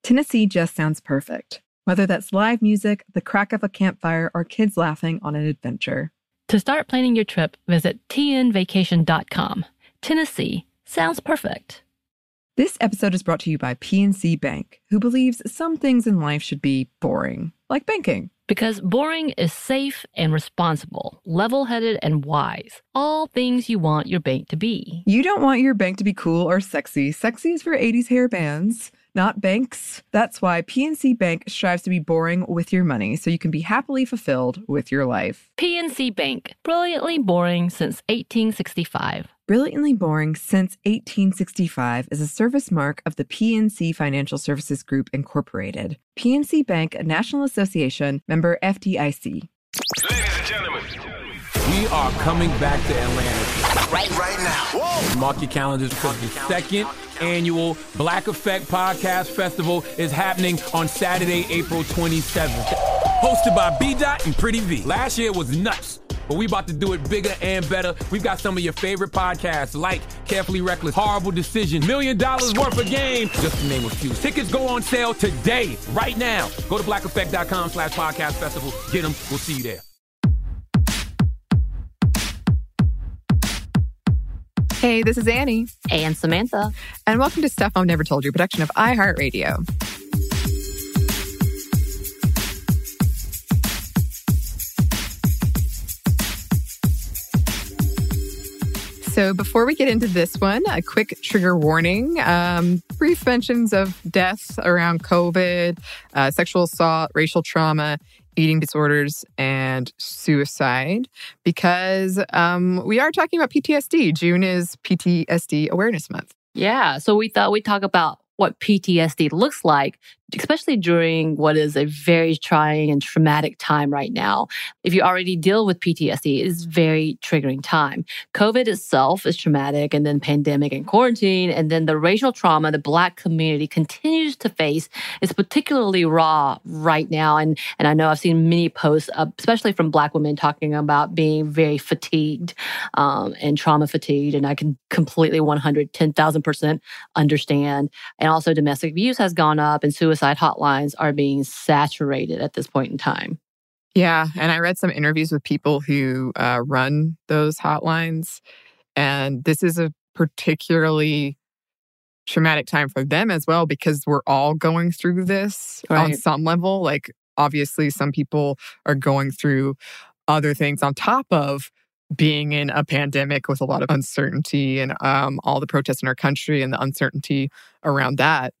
Tennessee just sounds perfect. Whether that's live music, the crack of a campfire, or kids laughing on an adventure. To start planning your trip, visit tnvacation.com. Tennessee sounds perfect. This episode is brought to you by PNC Bank, who believes some things in life should be boring, like banking. Because boring is safe and responsible, level-headed and wise. All things you want your bank to be. You don't want your bank to be cool or sexy. Sexy is for 80s hair bands, not banks. That's why PNC Bank strives to be boring with your money so you can be happily fulfilled with your life. PNC Bank, brilliantly boring since 1865. Brilliantly Boring Since 1865 is a service mark of the PNC Financial Services Group, Incorporated. PNC Bank, a National Association, member FDIC. Ladies and gentlemen, we are coming back to Atlanta right now. Whoa! Mark your calendars because the second annual Black Effect Podcast Festival is happening on Saturday, April 27th. Hosted by B-Dot and Pretty V. Last year was nuts, but we about to do it bigger and better. We've got some of your favorite podcasts like Carefully Reckless, Horrible Decision, $1 Million Worth of Game, just to name a few. Tickets go on sale today, right now. Go to blackeffect.com/podcast festival. Get them. We'll see you there. Hey, this is Annie. And Samantha. And welcome to Stuff Mom Never Told You, production of iHeartRadio. So before we get into this one, a quick trigger warning. Brief mentions of deaths around COVID, sexual assault, racial trauma, eating disorders, and suicide, because we are talking about PTSD. June is PTSD Awareness Month. Yeah, so we thought we'd talk about what PTSD looks like, especially during what is a very trying and traumatic time right now. If you already deal with PTSD, it's a very triggering time. COVID itself is traumatic, and then pandemic and quarantine, and then the racial trauma the Black community continues to face is particularly raw right now. And I know I've seen many posts, especially from Black women, talking about being very fatigued and trauma fatigued. And I can completely 110,000% understand. And also domestic abuse has gone up, and suicide hotlines are being saturated at this point in time. Yeah, and I read some interviews with people who run those hotlines, and this is a particularly traumatic time for them as well, because we're all going through this on some level. Like, obviously, some people are going through other things on top of being in a pandemic with a lot of uncertainty and all the protests in our country and the uncertainty around that.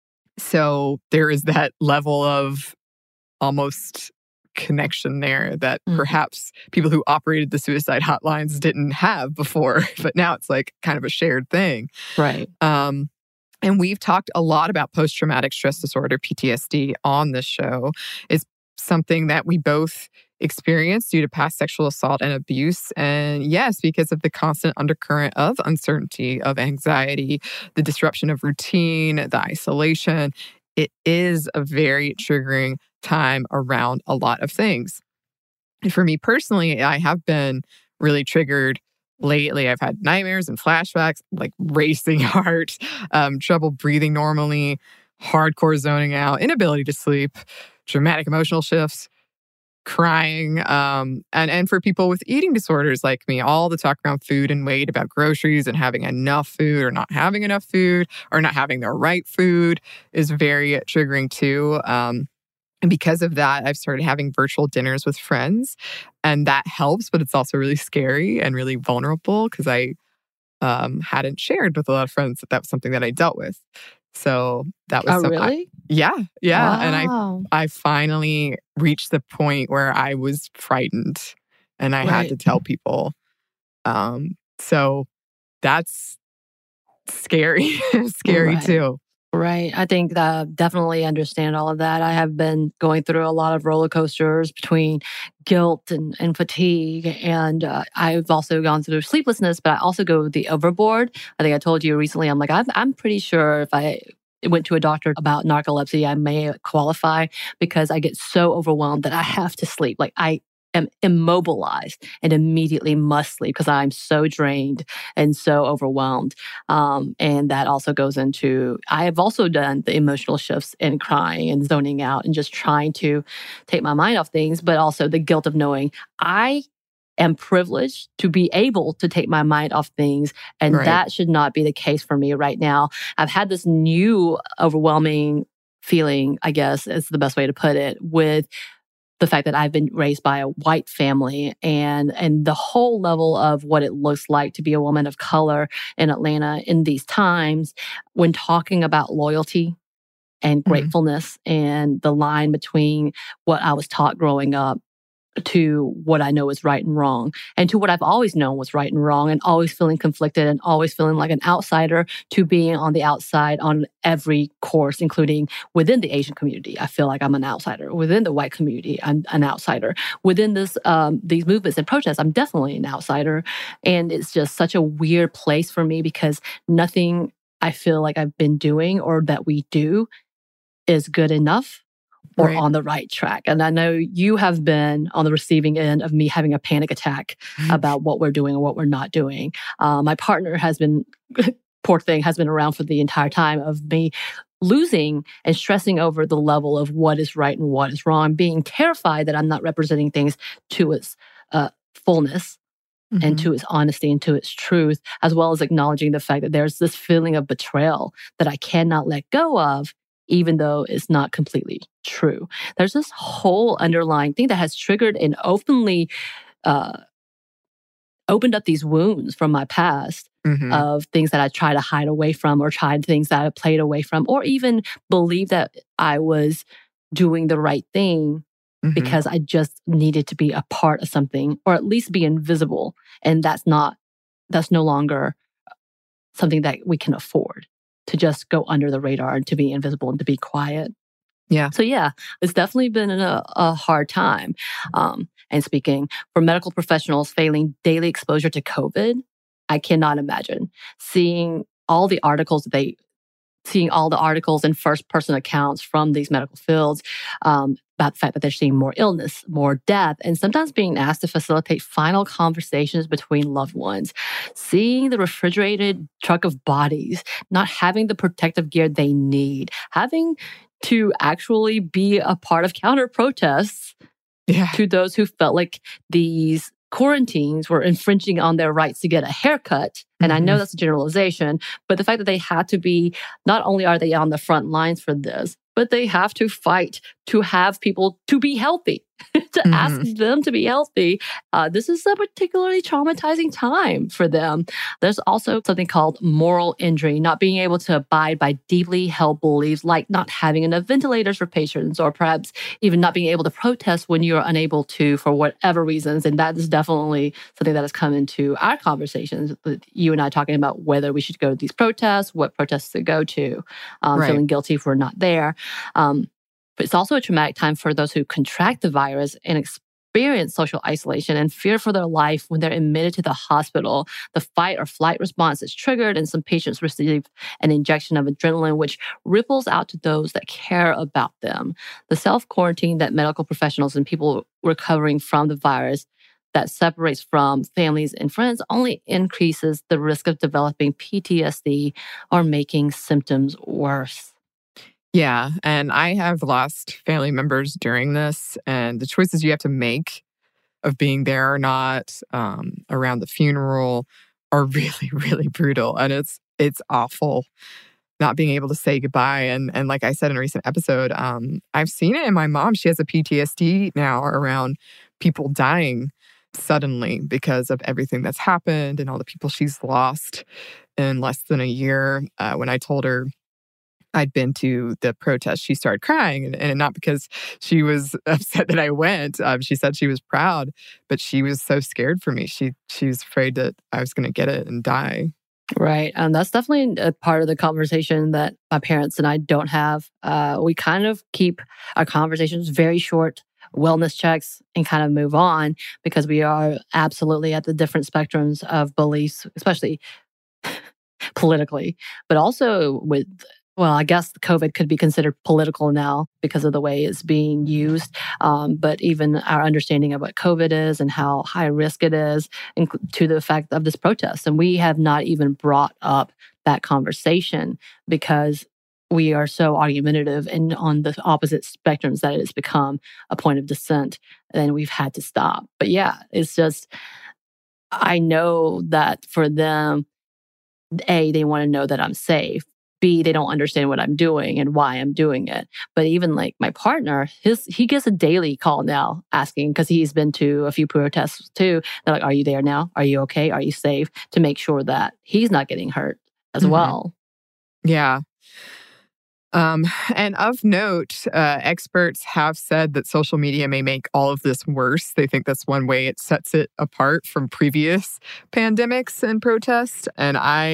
So there is that level of almost connection there that perhaps people who operated the suicide hotlines didn't have before, but now it's like kind of a shared thing. Right. And we've talked a lot about post-traumatic stress disorder, PTSD, on this show. It's something that we both experienced due to past sexual assault and abuse. And yes, because of the constant undercurrent of uncertainty, of anxiety, the disruption of routine, the isolation, it is a very triggering time around a lot of things. And for me personally, I have been really triggered lately. I've had nightmares and flashbacks, like racing heart, trouble breathing normally, hardcore zoning out, inability to sleep, dramatic emotional shifts, crying, and for people with eating disorders like me, all the talk around food and weight, about groceries and having enough food or not having enough food or not having the right food is very triggering too. And because of that, I've started having virtual dinners with friends, and that helps, but it's also really scary and really vulnerable because I hadn't shared with a lot of friends that was something that I dealt with. So that was really? Yeah. Wow. And I finally reached the point where I was frightened and I had to tell people. So that's scary, too. Right. I think definitely understand all of that. I have been going through a lot of roller coasters between guilt and fatigue. And I've also gone through sleeplessness, but I also go the overboard. I think I told you recently, I'm like, I'm pretty sure if I went to a doctor about narcolepsy, I may qualify because I get so overwhelmed that I have to sleep. Like am immobilized and immediately must sleep because I'm so drained and so overwhelmed. And that also goes into, I have also done the emotional shifts and crying and zoning out and just trying to take my mind off things, but also the guilt of knowing I am privileged to be able to take my mind off things. And that should not be the case for me right now. I've had this new overwhelming feeling, I guess is the best way to put it, with the fact that I've been raised by a white family and the whole level of what it looks like to be a woman of color in Atlanta in these times, when talking about loyalty and gratefulness and the line between what I was taught growing up to what I know is right and wrong, and to what I've always known was right and wrong, and always feeling conflicted and always feeling like an outsider, to being on the outside on every course, including within the Asian community. I feel like I'm an outsider. Within the white community, I'm an outsider. Within these movements and protests, I'm definitely an outsider. And it's just such a weird place for me because nothing I feel like I've been doing or that we do is good enough or on the right track. And I know you have been on the receiving end of me having a panic attack about what we're doing and what we're not doing. My partner has been, poor thing, has been around for the entire time of me losing and stressing over the level of what is right and what is wrong, being terrified that I'm not representing things to its fullness and to its honesty and to its truth, as well as acknowledging the fact that there's this feeling of betrayal that I cannot let go of, even though it's not completely true. There's this whole underlying thing that has triggered and openly opened up these wounds from my past of things that I try to hide away from, or tried things that I played away from, or even believe that I was doing the right thing because I just needed to be a part of something, or at least be invisible. And that's no longer something that we can afford, to just go under the radar and to be invisible and to be quiet. Yeah. So yeah, it's definitely been a hard time. And speaking for medical professionals failing daily exposure to COVID, I cannot imagine seeing all the articles and first-person accounts from these medical fields about the fact that they're seeing more illness, more death, and sometimes being asked to facilitate final conversations between loved ones. Seeing the refrigerated truck of bodies, not having the protective gear they need, having to actually be a part of counter-protests to those who felt like these quarantines were infringing on their rights to get a haircut. And I know that's a generalization, but the fact that they had to be, not only are they on the front lines for this, but they have to fight to have people to be healthy, to ask them to be healthy. This is a particularly traumatizing time for them. There's also something called moral injury, not being able to abide by deeply held beliefs, like not having enough ventilators for patients, or perhaps even not being able to protest when you're unable to for whatever reasons. And that is definitely something that has come into our conversations with you and I, talking about whether we should go to these protests, what protests to go to, feeling guilty if we're not there. But it's also a traumatic time for those who contract the virus and experience social isolation and fear for their life when they're admitted to the hospital. The fight or flight response is triggered, and some patients receive an injection of adrenaline, which ripples out to those that care about them. The self-quarantine that medical professionals and people recovering from the virus that separates from families and friends only increases the risk of developing PTSD or making symptoms worse. Yeah. And I have lost family members during this, and the choices you have to make of being there or not around the funeral are really, really brutal. And it's awful not being able to say goodbye. And like I said in a recent episode, I've seen it in my mom. She has a PTSD now around people dying suddenly because of everything that's happened and all the people she's lost in less than a year. When I told her I'd been to the protest, she started crying, and not because she was upset that I went. She said she was proud, but she was so scared for me. She was afraid that I was going to get it and die. Right. And that's definitely a part of the conversation that my parents and I don't have. We kind of keep our conversations very short, wellness checks, and kind of move on, because we are absolutely at the different spectrums of beliefs, especially politically, but also with Well, I guess COVID could be considered political now because of the way it's being used. But even our understanding of what COVID is and how high risk it is, to the fact of this protest. And we have not even brought up that conversation because we are so argumentative and on the opposite spectrums that it has become a point of dissent. And we've had to stop. But yeah, it's just, I know that for them, A, they want to know that I'm safe. B, they don't understand what I'm doing and why I'm doing it. But even like my partner, he gets a daily call now asking, because he's been to a few protests too. They're like, are you there now? Are you okay? Are you safe? To make sure that he's not getting hurt as well. Yeah. And of note, experts have said that social media may make all of this worse. They think that's one way it sets it apart from previous pandemics and protests. And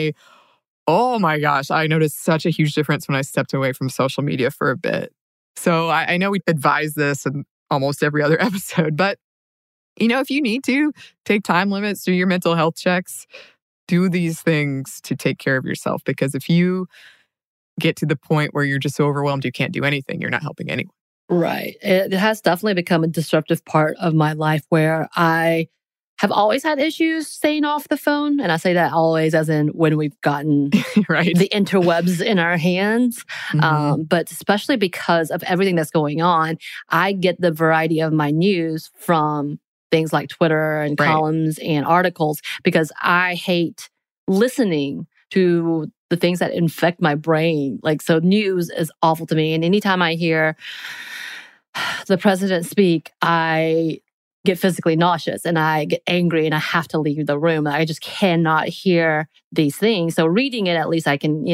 oh my gosh, I noticed such a huge difference when I stepped away from social media for a bit. So I know we advise this in almost every other episode, but if you need to, take time limits, do your mental health checks, do these things to take care of yourself. Because if you get to the point where you're just so overwhelmed you can't do anything, you're not helping anyone. Right. It has definitely become a disruptive part of my life where I have always had issues staying off the phone. And I say that always as in when we've gotten right. the interwebs in our hands. But especially because of everything that's going on, I get the variety of my news from things like Twitter and columns and articles, because I hate listening to the things that infect my brain. So news is awful to me. And anytime I hear the president speak, I get physically nauseous and I get angry and I have to leave the room. I just cannot hear these things. So reading it, at least I can,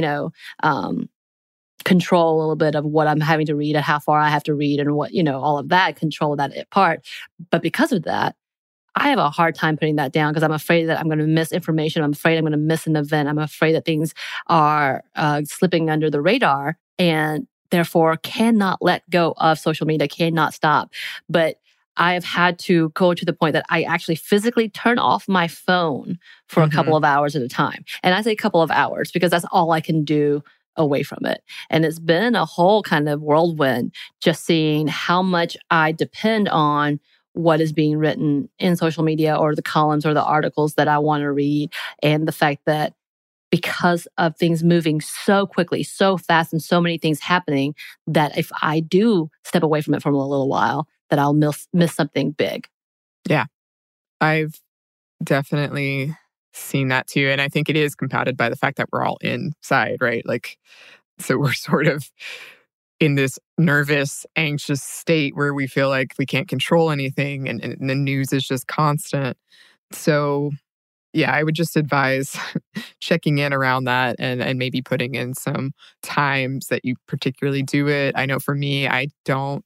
control a little bit of what I'm having to read and how far I have to read and what, all of that, control that part. But because of that, I have a hard time putting that down because I'm afraid that I'm going to miss information. I'm afraid I'm going to miss an event. I'm afraid that things are slipping under the radar and therefore cannot let go of social media, cannot stop. But I have had to go to the point that I actually physically turn off my phone for a couple of hours at a time. And I say a couple of hours because that's all I can do away from it. And it's been a whole kind of whirlwind just seeing how much I depend on what is being written in social media or the columns or the articles that I want to read. And the fact that because of things moving so quickly, so fast, and so many things happening, that if I do step away from it for a little while, that I'll miss something big. Yeah, I've definitely seen that too. And I think it is compounded by the fact that we're all inside, right? So we're sort of in this nervous, anxious state where we feel like we can't control anything and the news is just constant. So yeah, I would just advise checking in around that and maybe putting in some times that you particularly do it. I know for me, I don't.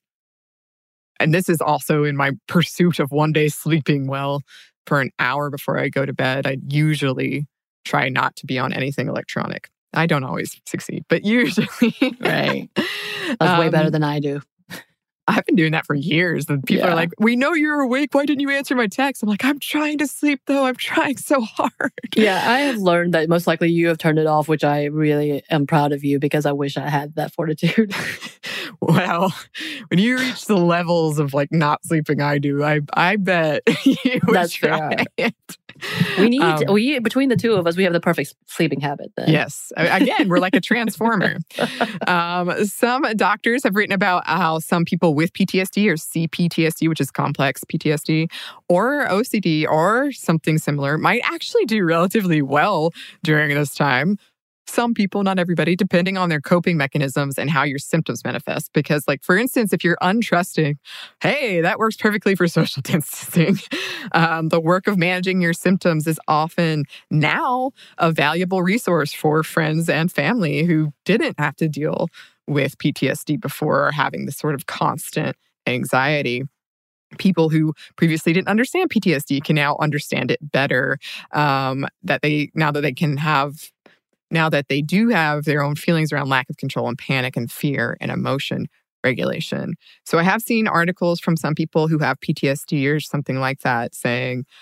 And this is also in my pursuit of one day sleeping well for an hour before I go to bed. I usually try not to be on anything electronic. I don't always succeed, but usually. Right. That's way better than I do. I've been doing that for years. And people are like, we know you're awake. Why didn't you answer my text? I'm like, I'm trying to sleep though. I'm trying so hard. Yeah, I have learned that most likely you have turned it off, which I really am proud of you because I wish I had that fortitude. Well, when you reach the levels of not sleeping I do, I bet you would try it. We need between the two of us, we have the perfect sleeping habit then. Yes. Again, we're like a transformer. Some doctors have written about how some people with PTSD or CPTSD, which is complex PTSD, or OCD or something similar might actually do relatively well during this time. Some people, not everybody, depending on their coping mechanisms and how your symptoms manifest. Because, for instance, if you're untrusting, hey, that works perfectly for social distancing. The work of managing your symptoms is often now a valuable resource for friends and family who didn't have to deal with PTSD before or having this sort of constant anxiety. People who previously didn't understand PTSD can now understand it better. Now that they do have their own feelings around lack of control and panic and fear and emotion regulation. So I have seen articles from some people who have PTSD or something like that saying,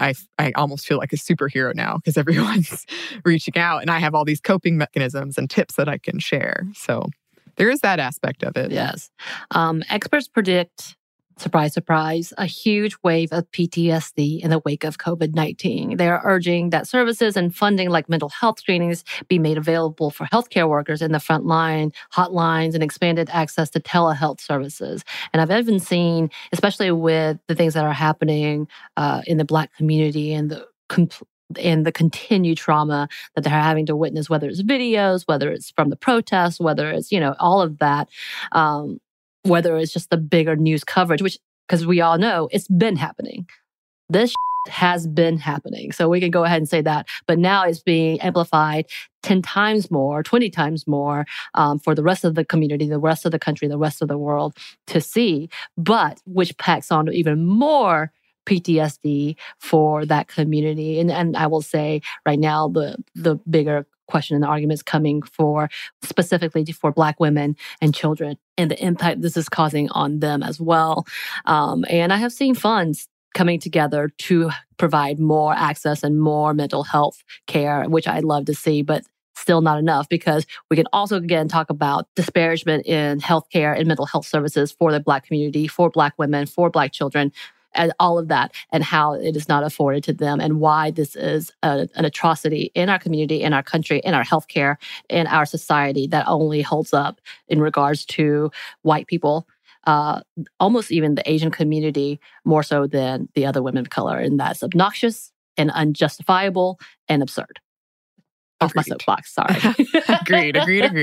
I almost feel like a superhero now because everyone's reaching out and I have all these coping mechanisms and tips that I can share. So there is that aspect of it. Yes. Experts predict, surprise, surprise, a huge wave of PTSD in the wake of COVID-19. They are urging that services and funding like mental health screenings be made available for healthcare workers in the front line, hotlines, and expanded access to telehealth services. And I've even seen, especially with the things that are happening in the Black community and the continued trauma that they're having to witness, whether it's videos, whether it's from the protests, whether it's, all of that, whether it's just the bigger news coverage, which, because we all know it's been happening. This has been happening. So we can go ahead and say that. But now it's being amplified 10 times more, 20 times more for the rest of the community, the rest of the country, the rest of the world to see, but which packs on even more PTSD for that community. And I will say right now, the bigger question and the argument is coming for specifically for Black women and children and the impact this is causing on them as well. And I have seen funds coming together to provide more access and more mental health care, which I'd love to see, but still not enough, because we can also again talk about disparagement in healthcare and mental health services for the Black community, for Black women, for Black children, and all of that, and how it is not afforded to them, and why this is an atrocity in our community, in our country, in our healthcare, in our society that only holds up in regards to white people, almost even the Asian community, more so than the other women of color. And that's obnoxious and unjustifiable and absurd. Off my soapbox, sorry. Agreed.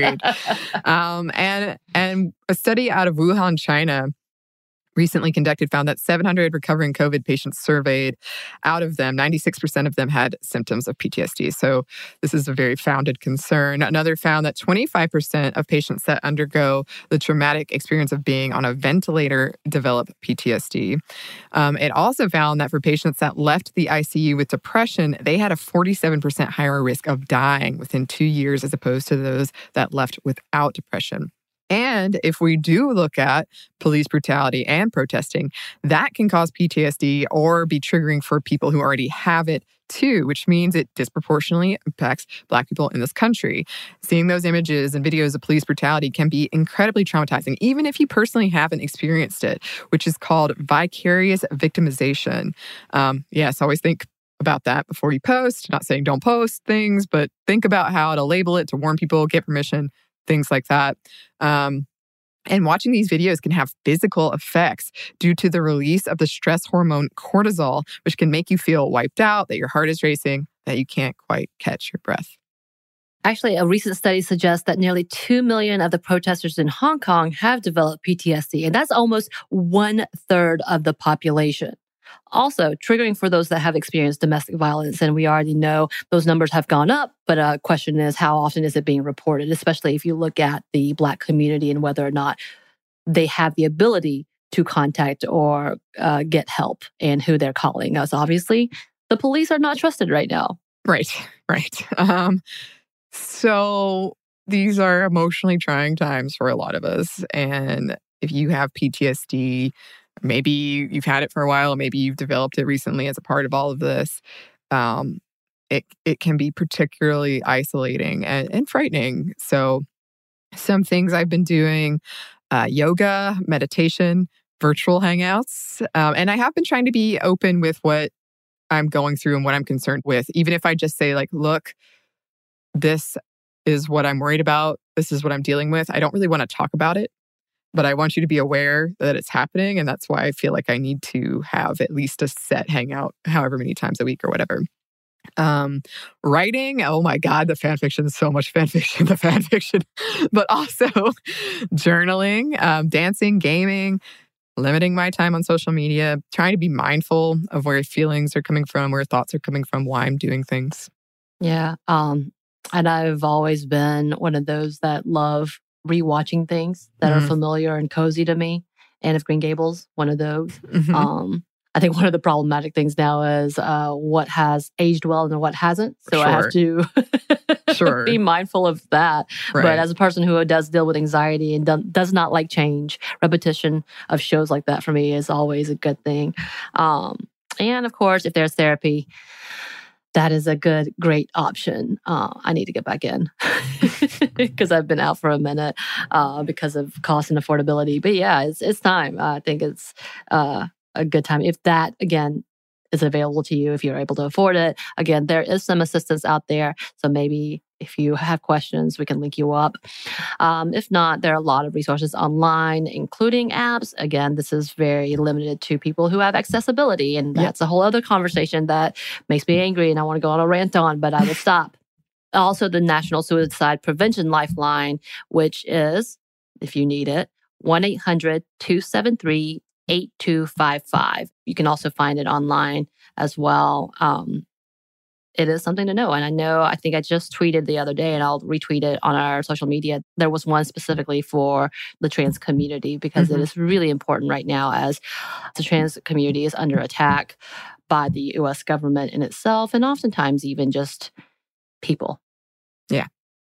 And a study out of Wuhan, China, recently conducted found that 700 recovering COVID patients surveyed, out of them, 96% of them had symptoms of PTSD. So this is a very founded concern. Another found that 25% of patients that undergo the traumatic experience of being on a ventilator develop PTSD. It also found that for patients that left the ICU with depression, they had a 47% higher risk of dying within 2 years as opposed to those that left without depression. And if we do look at police brutality and protesting, that can cause PTSD or be triggering for people who already have it too, which means it disproportionately impacts Black people in this country. Seeing those images and videos of police brutality can be incredibly traumatizing, even if you personally haven't experienced it, which is called vicarious victimization. Yes, always think about that before you post. Not saying don't post things, but think about how to label it, to warn people, get permission, things like that. And watching these videos can have physical effects due to the release of the stress hormone cortisol, which can make you feel wiped out, that your heart is racing, that you can't quite catch your breath. Actually, a recent study suggests that nearly 2 million of the protesters in Hong Kong have developed PTSD, and that's almost 1/3 of the population. Also, triggering for those that have experienced domestic violence, and we already know those numbers have gone up, but a question is how often is it being reported, especially if you look at the Black community and whether or not they have the ability to contact or get help and who they're calling. As obviously, the police are not trusted right now. Right. So these are emotionally trying times for a lot of us. And if you have PTSD, maybe you've had it for a while, or maybe you've developed it recently as a part of all of this. It can be particularly isolating and frightening. So some things I've been doing, yoga, meditation, virtual hangouts. And I have been trying to be open with what I'm going through and what I'm concerned with. Even if I just say like, look, this is what I'm worried about. This is what I'm dealing with. I don't really want to talk about it, but I want you to be aware that it's happening. And that's why I feel like I need to have at least a set hangout however many times a week or whatever. Writing, oh my God, the fan fiction, so much fan fiction, but also journaling, dancing, gaming, limiting my time on social media, trying to be mindful of where feelings are coming from, where thoughts are coming from, why I'm doing things. Yeah. And I've always been one of those that love rewatching things that are familiar and cozy to me. Anne of Green Gables, one of those. I think one of the problematic things now is what has aged well and what hasn't. So I have to be mindful of that. Right. But as a person who does deal with anxiety and does not like change, repetition of shows like that for me is always a good thing. And of course, if there's therapy, that is a great option. I need to get back in because I've been out for a minute because of cost and affordability. But yeah, it's time. I think it's a good time. If that, again, is available to you, if you're able to afford it. Again, there is some assistance out there. So maybe if you have questions, we can link you up. If not, there are a lot of resources online, including apps. Again, this is very limited to people who have accessibility. And that's a whole other conversation that makes me angry and I want to go on a rant on, but I will stop. Also, the National Suicide Prevention Lifeline, which is, if you need it, 1-800-273-8255. You can also find it online as well. It is something to know. And I think I just tweeted the other day, and I'll retweet it on our social media. There was one specifically for the trans community because it is really important right now as the trans community is under attack by the U.S. government in itself, and oftentimes even just people. Yeah.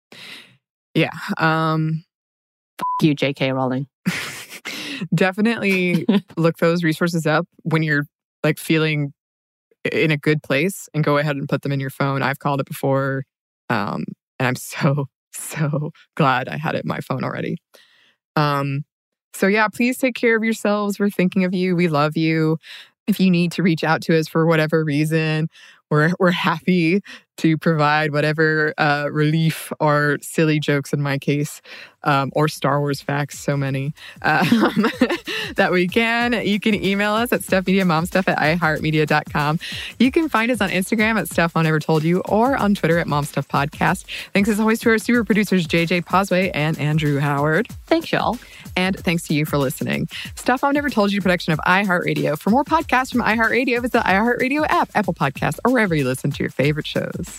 You, J.K. Rowling. Definitely look those resources up when you're like feeling in a good place and go ahead and put them in your phone. I've called it before. And I'm so glad I had it in my phone already. So yeah, please take care of yourselves. We're thinking of you. We love you. If you need to reach out to us for whatever reason, we're happy to provide whatever relief or silly jokes in my case, or Star Wars facts, so many, that we can. You can email us at stuffmediamomstuff@iheartmedia.com. You can find us on Instagram at Stuff I Never Told You or on Twitter at momstuffpodcast. Thanks as always to our super producers, JJ Posway and Andrew Howard. Thanks, y'all. And thanks to you for listening. Stuff I've Never Told You, production of iHeartRadio. For more podcasts from iHeartRadio, visit the iHeartRadio app, Apple Podcasts, or wherever you listen to your favorite shows.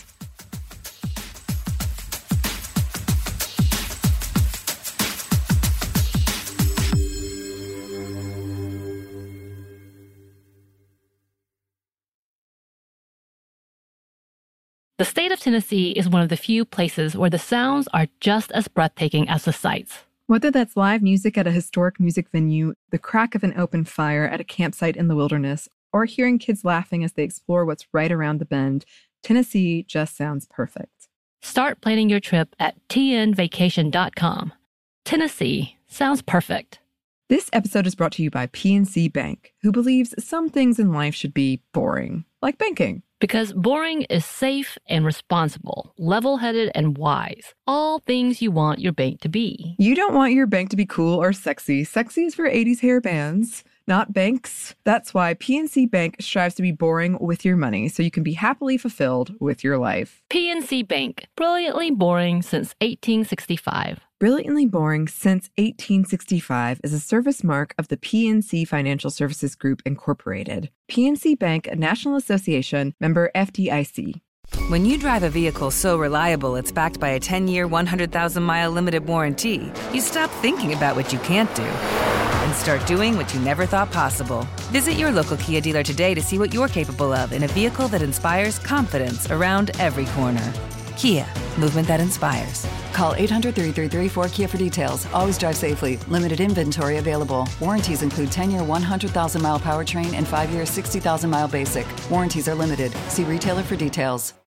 The state of Tennessee is one of the few places where the sounds are just as breathtaking as the sights. Whether that's live music at a historic music venue, the crack of an open fire at a campsite in the wilderness, or hearing kids laughing as they explore what's right around the bend, Tennessee just sounds perfect. Start planning your trip at tnvacation.com. Tennessee sounds perfect. This episode is brought to you by PNC Bank, who believes some things in life should be boring, like banking. Because boring is safe and responsible, level-headed and wise. All things you want your bank to be. You don't want your bank to be cool or sexy. Sexy is for 80s hair bands, not banks. That's why PNC Bank strives to be boring with your money so you can be happily fulfilled with your life. PNC Bank, brilliantly boring since 1865. Brilliantly Boring Since 1865 is a service mark of the PNC Financial Services Group, Incorporated. PNC Bank, a National Association, member FDIC. When you drive a vehicle so reliable it's backed by a 10-year, 100,000-mile limited warranty, you stop thinking about what you can't do and start doing what you never thought possible. Visit your local Kia dealer today to see what you're capable of in a vehicle that inspires confidence around every corner. Kia, movement that inspires. Call 800-333-4KIA for details. Always drive safely. Limited inventory available. Warranties include 10-year 100,000-mile powertrain and 5-year 60,000-mile basic. Warranties are limited. See retailer for details.